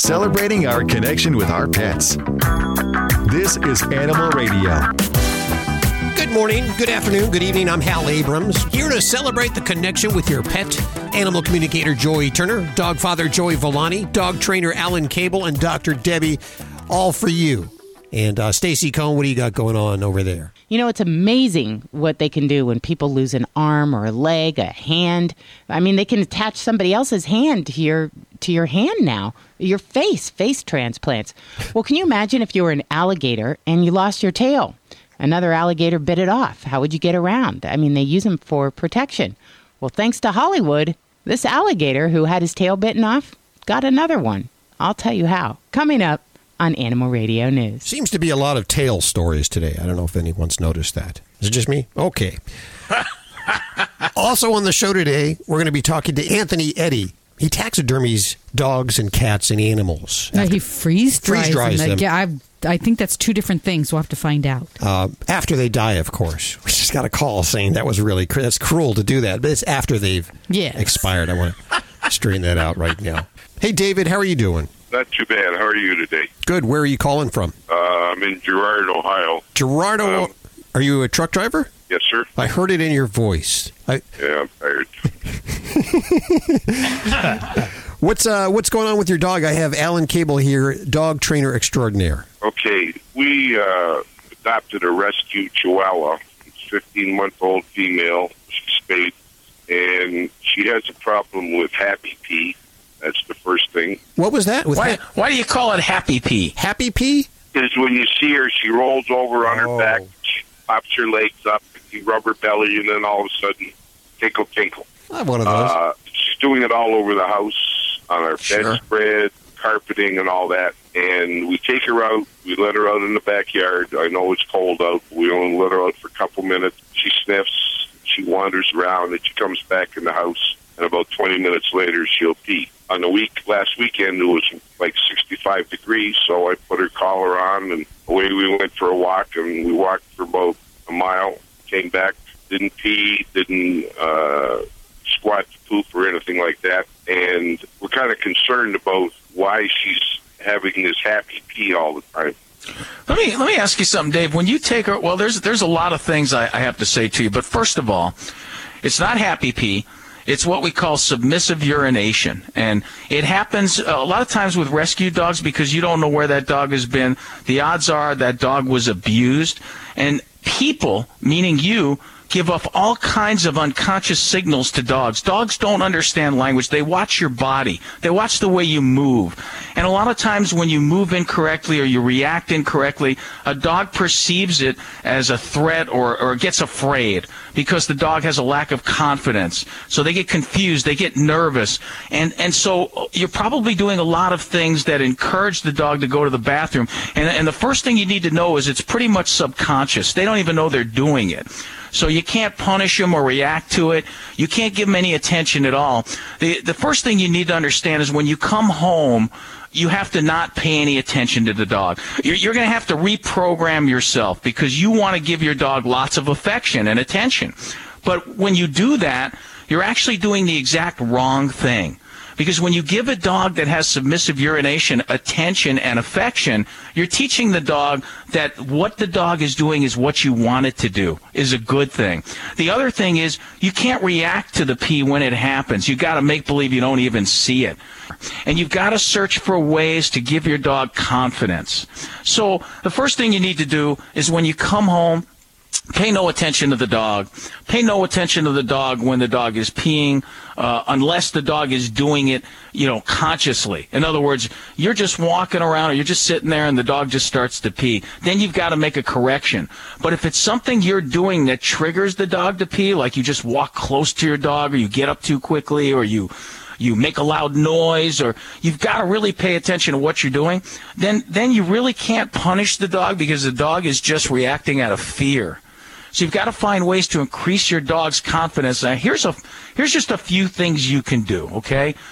celebrating our connection with our pets. This is Animal Radio. Good morning, good afternoon, good evening. I'm Hal Abrams, here to celebrate the connection with your pet. Animal communicator Joey Turner, dog father Joey Villani, dog trainer Alan Cable, and Dr. Debbie, all for you. And Stacy Cohn, what do you got going on over there? You know, it's amazing what they can do when people lose an arm or a leg, a hand. I mean, they can attach somebody else's hand to your hand now. Your face transplants. Well, can you imagine if you were an alligator and you lost your tail? Another alligator bit it off. How would you get around? I mean, they use them for protection. Well, thanks to Hollywood, this alligator who had his tail bitten off got another one. I'll tell you how. Coming up on Animal Radio News. Seems to be a lot of tail stories today. I don't know if anyone's noticed that. Is it just me? Okay. Also on the show today, we're going to be talking to Anthony Eddy. He taxidermies dogs and cats and animals. No, he freeze dries them. Yeah, I think that's two different things. We'll have to find out. After they die, of course. We just got a call saying that's cruel to do that, but it's after they've expired. I want to straighten that out right now. Hey, David, how are you doing? Not too bad. How are you today? Good. Where are you calling from? I'm in Girard, Ohio. Girard, are you a truck driver? Yes, sir. I heard it in your voice. Yeah, I'm tired. What's going on with your dog? I have Alan Cable here, dog trainer extraordinaire. Okay, we adopted a rescue Chihuahua. It's a 15-month-old female. She's spayed, and she has a problem with Happy Pee. That's the first thing. What was that? Why do you call it Happy Pee? Happy Pee? Is when you see her, she rolls over on her back, she pops her legs up, you rub her belly, and then all of a sudden, tinkle, tinkle. I have one of those. She's doing it all over the house, on our bedspread, carpeting, and all that. And we take her out. We let her out in the backyard. I know it's cold out. We only let her out for a couple minutes. She sniffs. She wanders around, and she comes back in the house. And about 20 minutes later, she'll pee. Last weekend, it was like 65 degrees, so I put her collar on, and away we went for a walk, and we walked for about a mile, came back, didn't pee, didn't squat to poop or anything like that, and we're kind of concerned about why she's having this happy pee all the time. Let me ask you something, Dave. When you take her, well, there's a lot of things I have to say to you, but first of all, it's not happy pee. It's what we call submissive urination, and it happens a lot of times with rescue dogs because you don't know where that dog has been. The odds are that dog was abused, and people, meaning you, give off all kinds of unconscious signals to dogs. Dogs don't understand language. They watch your body. They watch the way you move. And a lot of times when you move incorrectly or you react incorrectly, a dog perceives it as a threat or gets afraid because the dog has a lack of confidence. So they get confused. They get nervous. And so you're probably doing a lot of things that encourage the dog to go to the bathroom. And the first thing you need to know is it's pretty much subconscious. They don't even know they're doing it. So you can't punish them or react to it. You can't give them any attention at all. The first thing you need to understand is when you come home, you have to not pay any attention to the dog. You're going to have to reprogram yourself because you want to give your dog lots of affection and attention. But when you do that, you're actually doing the exact wrong thing. Because when you give a dog that has submissive urination attention and affection, you're teaching the dog that what the dog is doing is what you want it to do, is a good thing. The other thing is you can't react to the pee when it happens. You've got to make believe you don't even see it. And you've got to search for ways to give your dog confidence. So the first thing you need to do is when you come home, pay no attention to the dog. Pay no attention to the dog when the dog is peeing, unless the dog is doing it, consciously. In other words, you're just walking around or you're just sitting there and the dog just starts to pee. Then you've got to make a correction. But if it's something you're doing that triggers the dog to pee, like you just walk close to your dog or you get up too quickly or you make a loud noise, or you've got to really pay attention to what you're doing, then you really can't punish the dog because the dog is just reacting out of fear. So you've got to find ways to increase your dog's confidence. Now, here's just a few things you can do, okay?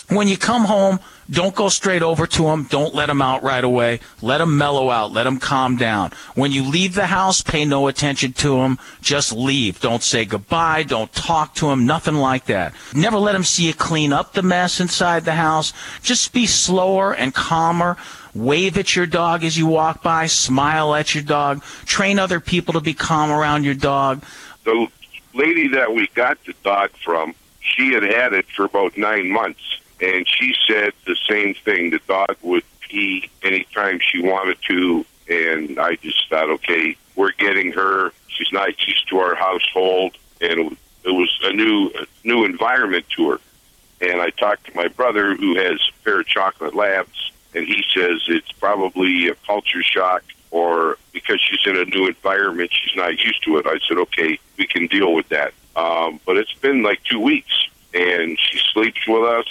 When you come home, don't go straight over to him. Don't let him out right away. Let him mellow out. Let him calm down. When you leave the house, pay no attention to him. Just leave. Don't say goodbye. Don't talk to him. Nothing like that. Never let him see you clean up the mess inside the house. Just be slower and calmer. Wave at your dog as you walk by. Smile at your dog. Train other people to be calm around your dog. The lady that we got the dog from, she had it for about 9 months. And she said the same thing. The dog would pee anytime she wanted to. And I just thought, okay, we're getting her. She's not used to our household. And it was a new environment to her. And I talked to my brother, who has a pair of chocolate labs, and he says it's probably a culture shock, or because she's in a new environment, she's not used to it. I said, okay, we can deal with that. But it's been like 2 weeks, and she sleeps with us.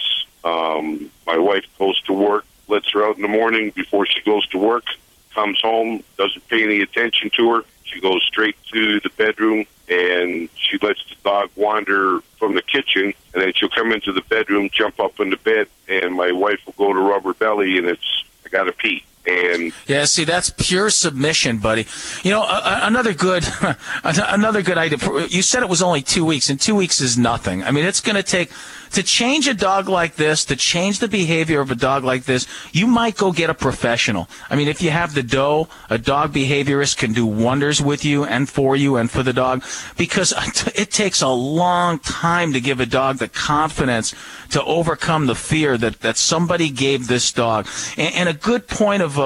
My wife goes to work, lets her out in the morning before she goes to work, comes home, doesn't pay any attention to her. She goes straight to the bedroom, and she lets the dog wander from the kitchen, and then she'll come into the bedroom, jump up in the bed, and my wife will go to rub her belly, and I got to pee. And yeah, see, that's pure submission, buddy. You know, another good idea. You said it was only 2 weeks, and 2 weeks is nothing. I mean, it's going to take to change a dog like this, to change the behavior of a dog like this. You might go get a professional. I mean, if you have the dough, a dog behaviorist can do wonders with you and for the dog, because it takes a long time to give a dog the confidence to overcome the fear that somebody gave this dog. And a good point of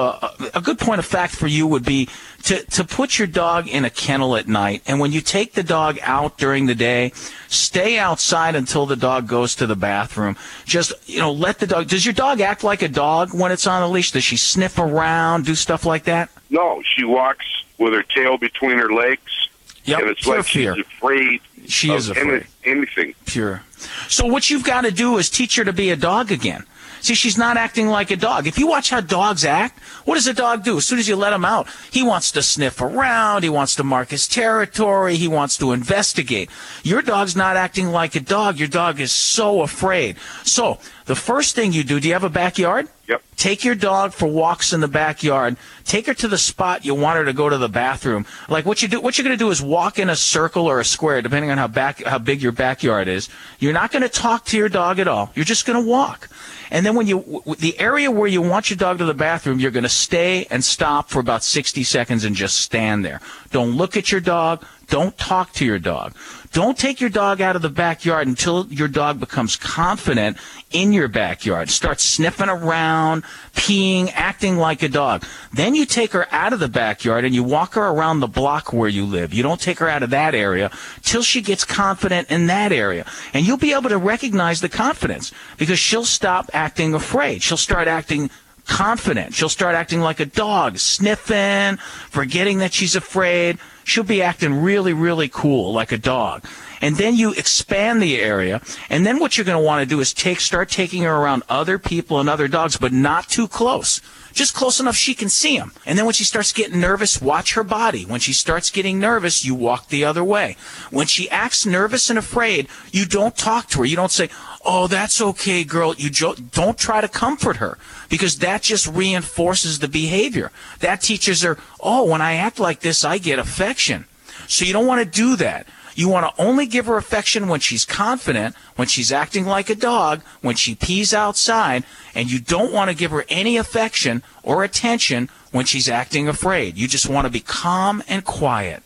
fact for you would be to put your dog in a kennel at night, and when you take the dog out during the day, stay outside until the dog goes to the bathroom. Just, let the dog. Does your dog act like a dog when it's on a leash? Does she sniff around, do stuff like that? No, she walks with her tail between her legs. Yep, and it's pure like fear. She's afraid. She is afraid. Anything. Pure. So what you've got to do is teach her to be a dog again. See, she's not acting like a dog. If you watch how dogs act, what does a dog do? As soon as you let him out, he wants to sniff around. He wants to mark his territory. He wants to investigate. Your dog's not acting like a dog. Your dog is so afraid. So the first thing you do you have a backyard? Yep. Take your dog for walks in the backyard. Take her to the spot you want her to go to the bathroom. Like what you're going to do is walk in a circle or a square, depending on how big your backyard is. You're not going to talk to your dog at all. You're just going to walk. And then the area where you want your dog to the bathroom, you're going to stay and stop for about 60 seconds and just stand there. Don't look at your dog. Don't talk to your dog. Don't take your dog out of the backyard until your dog becomes confident in your backyard. Start sniffing around, peeing, acting like a dog. Then you take her out of the backyard and you walk her around the block where you live. You don't take her out of that area till she gets confident in that area. And you'll be able to recognize the confidence because she'll stop acting afraid. She'll start acting confident. She'll start acting like a dog, sniffing, forgetting that she's afraid. She'll be acting really, really cool like a dog. And then you expand the area, and then what you're going to want to do is start taking her around other people and other dogs, but not too close. Just close enough she can see them. And then when she starts getting nervous, watch her body. When she starts getting nervous, you walk the other way. When she acts nervous and afraid, you don't talk to her. You don't say, "Oh, that's okay, girl." You don't try to comfort her because that just reinforces the behavior. That teaches her, "Oh, when I act like this, I get affection." So you don't want to do that. You want to only give her affection when she's confident, when she's acting like a dog, when she pees outside, and you don't want to give her any affection or attention when she's acting afraid. You just want to be calm and quiet,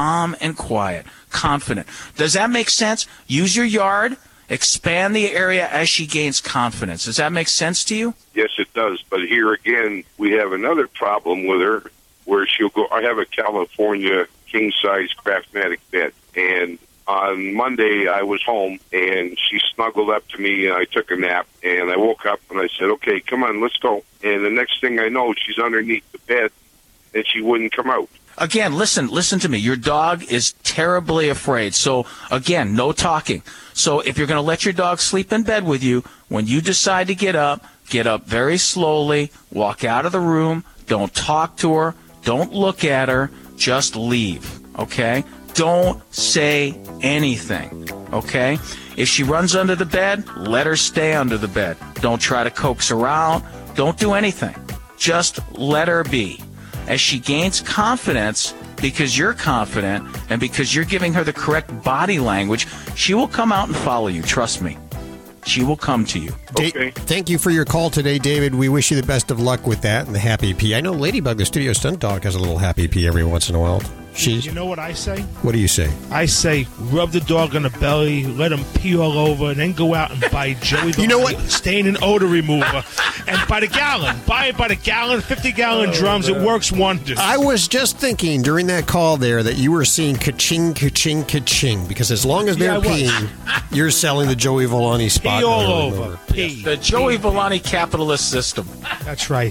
confident. Does that make sense? Use your yard, expand the area as she gains confidence. Does that make sense to you? Yes, it does. But here again, we have another problem with her where she'll go. I have a California king-size Craftmatic bed. And on Monday, I was home, and she snuggled up to me, and I took a nap. And I woke up, and I said, "Okay, come on, let's go." And the next thing I know, she's underneath the bed, and she wouldn't come out. Again, listen to me. Your dog is terribly afraid. So, again, no talking. So if you're going to let your dog sleep in bed with you, when you decide to get up very slowly, walk out of the room, don't talk to her, don't look at her, just leave, okay? Don't say anything, okay? If she runs under the bed, let her stay under the bed. Don't try to coax her out. Don't do anything. Just let her be. As she gains confidence, because you're confident and because you're giving her the correct body language, she will come out and follow you. Trust me. She will come to you. Okay. Thank you for your call today, David. We wish you the best of luck with that and the happy pee. I know Ladybug, the studio stunt dog, has a little happy pee every once in a while. You know what I say? What do you say? I say rub the dog on the belly, let him pee all over, and then go out and buy Joey the You know what? stain and odor remover. And by the gallon. Buy it by the gallon, 50-gallon drums. It works wonders. I was just thinking during that call there that you were seeing ka-ching, ka-ching, ka-ching, because as long as they're peeing, you're selling the Joey Villani spot. Pee all over. Pee. The Joey Villani capitalist system. That's right.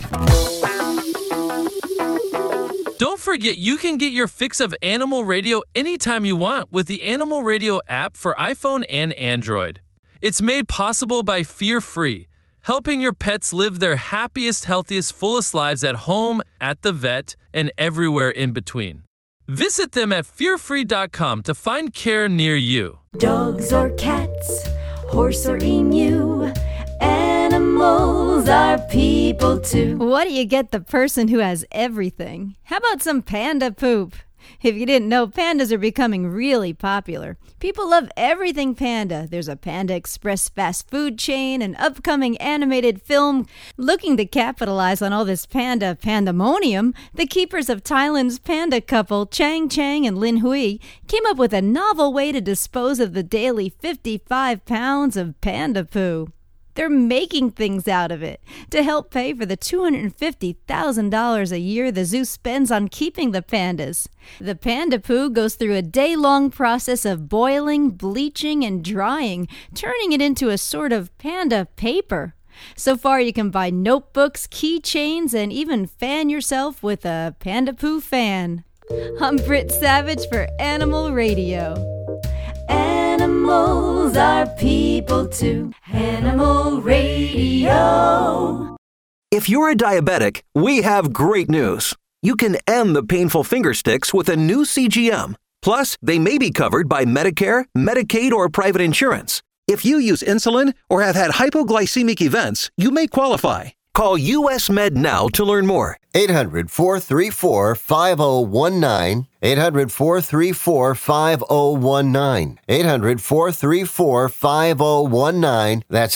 Don't forget, you can get your fix of Animal Radio anytime you want with the Animal Radio app for iPhone and Android. It's made possible by Fear Free, helping your pets live their happiest, healthiest, fullest lives at home, at the vet, and everywhere in between. Visit them at fearfree.com to find care near you. Dogs or cats, horse or emu, animals are people too. What do you get the person who has everything? How about some panda poop? If you didn't know, pandas are becoming really popular. People love everything panda. There's a Panda Express fast food chain, an upcoming animated film. Looking to capitalize on all this panda pandemonium, the keepers of Thailand's panda couple, Chang Chang and Lin Hui, came up with a novel way to dispose of the daily 55 pounds of panda poo. They're making things out of it to help pay for the $250,000 a year the zoo spends on keeping the pandas. The panda poo goes through a day-long process of boiling, bleaching, and drying, turning it into a sort of panda paper. So far, you can buy notebooks, keychains, and even fan yourself with a panda poo fan. I'm Britt Savage for Animal Radio. Animals are people too. Animal Radio. If you're a diabetic, we have great news. You can end the painful finger sticks with a new CGM. Plus, they may be covered by Medicare, Medicaid, or private insurance. If you use insulin or have had hypoglycemic events, you may qualify. Call US Med now to learn more. 800-434-5019. 800-434-5019. 800-434-5019. That's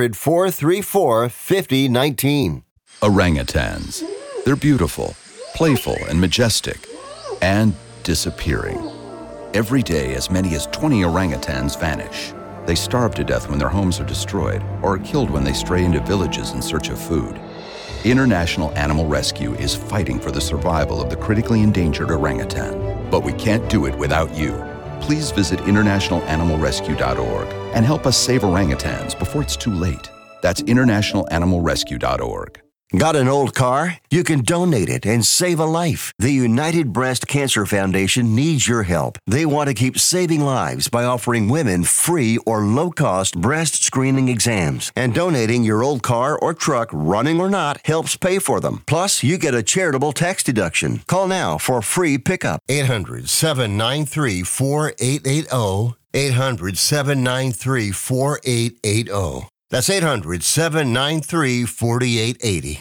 800-434-5019. Orangutans. They're beautiful, playful, and majestic, and disappearing. Every day, as many as 20 orangutans vanish. They starve to death when their homes are destroyed or are killed when they stray into villages in search of food. International Animal Rescue is fighting for the survival of the critically endangered orangutan. But we can't do it without you. Please visit internationalanimalrescue.org and help us save orangutans before it's too late. That's internationalanimalrescue.org. Got an old car? You can donate it and save a life. The United Breast Cancer Foundation needs your help. They want to keep saving lives by offering women free or low-cost breast screening exams. And donating your old car or truck, running or not, helps pay for them. Plus, you get a charitable tax deduction. Call now for free pickup. 800-793-4880. 800-793-4880. That's 800-793-4880.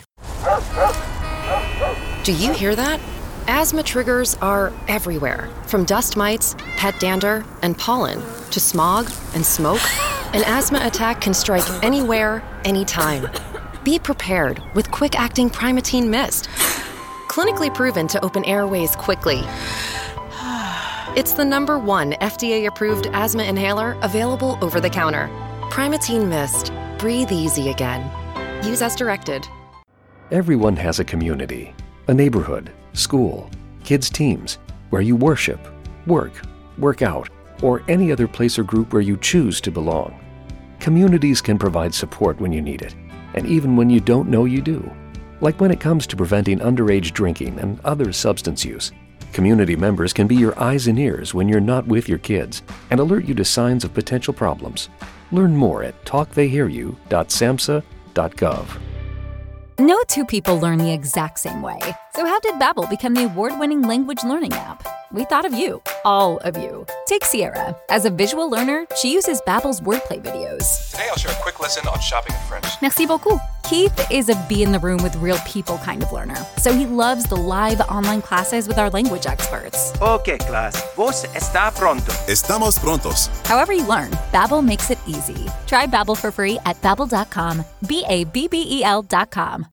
Do you hear that? Asthma triggers are everywhere, from dust mites, pet dander, and pollen, to smog and smoke. An asthma attack can strike anywhere, anytime. Be prepared with quick-acting Primatene Mist. Clinically proven to open airways quickly. It's the #1 FDA-approved asthma inhaler available over the counter. Primatene Mist. Breathe easy again. Use as directed. Everyone has a community, a neighborhood, school, kids' teams, where you worship, work out, or any other place or group where you choose to belong. Communities can provide support when you need it, and even when you don't know you do. Like when it comes to preventing underage drinking and other substance use. Community members can be your eyes and ears when you're not with your kids and alert you to signs of potential problems. Learn more at talktheyhearyou.samhsa.gov. No two people learn the exact same way. So how did Babbel become the award-winning language learning app? We thought of you, all of you. Take Sierra. As a visual learner, she uses Babbel's wordplay videos. Today I'll share a quick lesson on shopping in French. Merci beaucoup. Keith is a be in the room with real people kind of learner, so he loves the live online classes with our language experts. Okay, class. Vos está pronto. Estamos prontos. However you learn, Babbel makes it easy. Try Babbel for free at babbel.com. BABBEL.com.